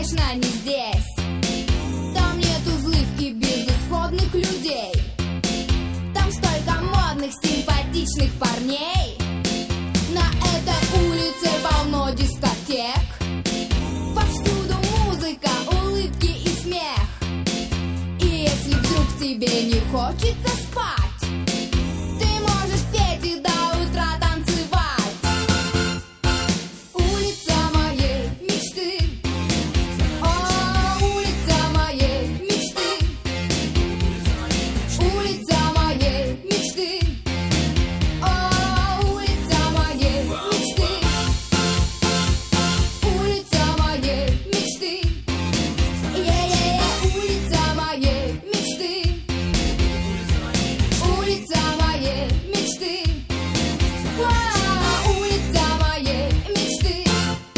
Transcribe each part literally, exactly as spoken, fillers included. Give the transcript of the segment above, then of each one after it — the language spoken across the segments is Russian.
конечно, не здесь. Там нету злых и безысходных людей. Там столько модных, симпатичных парней. На этой улице полно дискотек. Повсюду музыка, улыбки и смех. И если вдруг тебе не хочется спать, ты можешь петь и до утра танцевать. Улица моей мечты. О, улица моей мечты. Улица моей мечты. О, улица моей мечты. Улица моей мечты. Е-е-е, улица моей мечты. Улица моей мечты. Вау, улица моей мечты.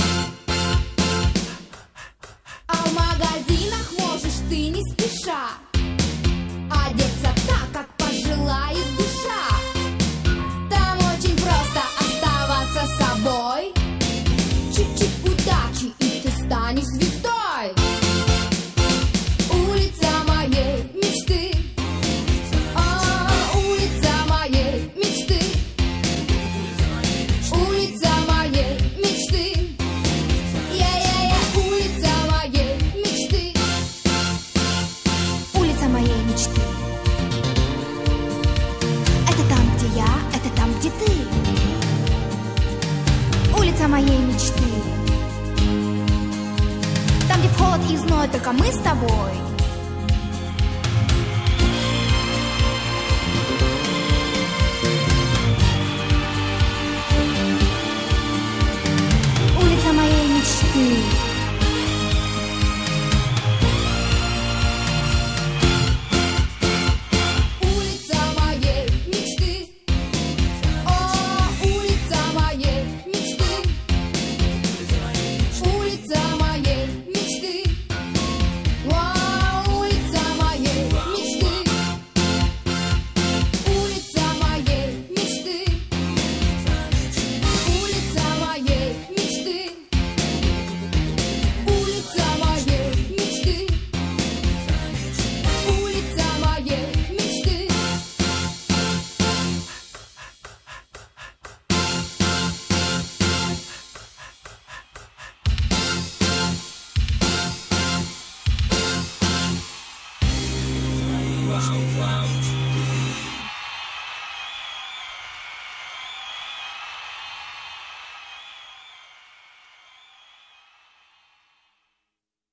А в магазинах можешь ты не спеша одеться так, как пожелает душа. Там очень просто оставаться собой. Чуть-чуть удачи, и ты станешь звездой. Улица моей мечты. О, улица моей мечты. Улица моей мечты. Е-е-е, улица моей мечты. Улица моей мечты. Это там, где я, это там, где ты. Улица моей мечты. Там, где в холод и зной только мы с тобой.